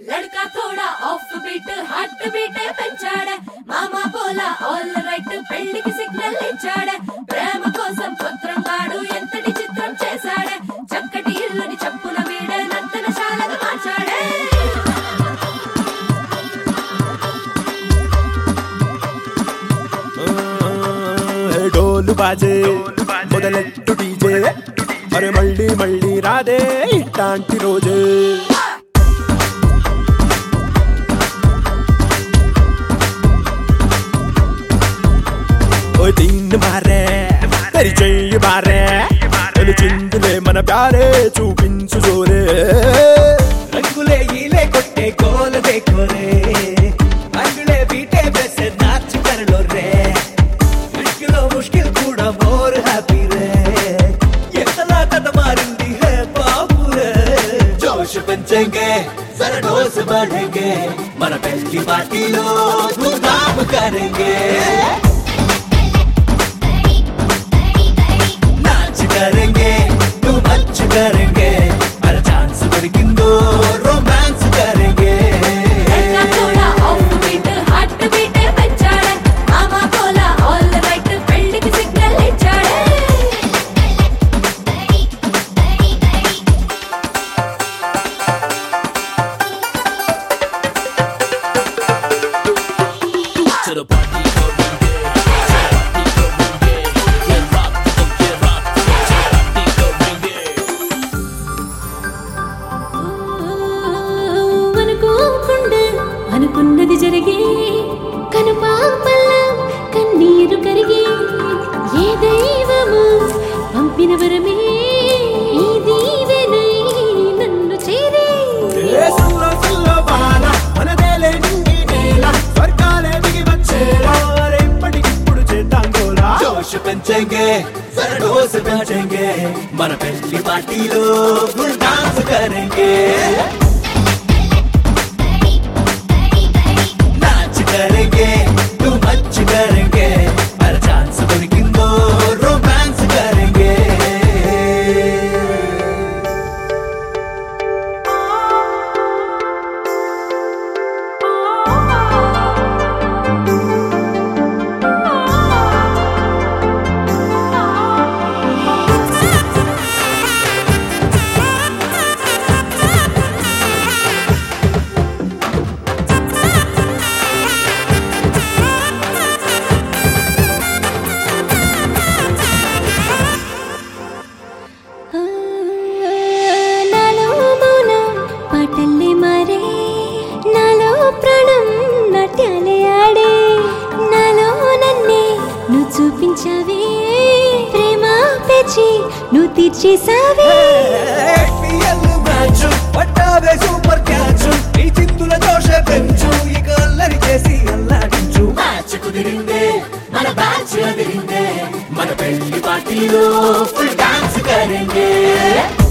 लड़का थोड़ा off beat heart beat పెంచాడే మామా పోలా ఆల్ రైట్ పెళ్లికి సిగ్నల్ ఇచ్చాడే ప్రేమ కోసం పత్రం గాడు ఎంతటి చిత్రం చేశాడే చక్కటి ఇల్లుని చెప్పుల వీడే నర్తనశాలగా మార్చాడే డోలు బాజే మొదలెట్టు డీజే మరి మళ్ళీ మళ్ళీ రాదే ఇట్లాంటి రోజే तीन मारे तेरी చెయ్యి బారే తెలిచిందిలే మన ప్యారే చూపించు జోరే రంగులే ఈలే కొట్టే గోల దేకోరే అంగులే బీటే బెసే నాచ్ కరలో రే ముష్కిలో ముష్కిల్ కూడా మోర్ హ్యాపీ రే ఎంతలా కథ మారింది హే బాబు రే జోష్ పెంచేంగే జరా డోస్ बढ़ेंगे మన పెళ్లి పార్టీలో ధూమ్ధామ్ కరేంగే करेंगे तू मच करेंगे हर चांस दొరికిందో रोमांस करेंगे लड़का थोड़ा ऑफ बीट हार्ट बीट పెంచాడే మామా పోలా ఆల్ రైట్ పెళ్లికి సిగ్నల్ ఇచ్చాడే to the party అనుకున్నది జరిగే కనుపాపల్ల కన్నీరు కరిగి ఏ దైవము పంపిన వరమే ఈ దీవెనై నన్ను చేరే సుల్లో సుల్లో బాల మనదేలే నింగి నేల స్వర్గాలే దిగి వచ్చేలా ఇప్పటికిప్పుడు చేద్దాం గోలా जोश పెంచేంగే జరా డోస్ పెంచేంగే మన పెళ్లి పార్టీలో ఫుల్ డాన్స్ కరేంగే करेंगे तू मच करेंगे हर चांस दొరికిందో रोमांस करेंगे చూపించావే ప్రేమ పెంచి నువ్వు తీర్చేసావే పియల్లు మ్యాచ్ పట్టావే సూపర్ క్యాచ్ ఈ చిందుల జోష పెంచు ఇక అల్లరి చేసి అల్లాడించు మ్యాచ్ కుదిరిందే మన బ్యాచ్ అదిరిందే మన పెళ్లి పార్టీలో ఫుల్ డాన్స్ కరేంగే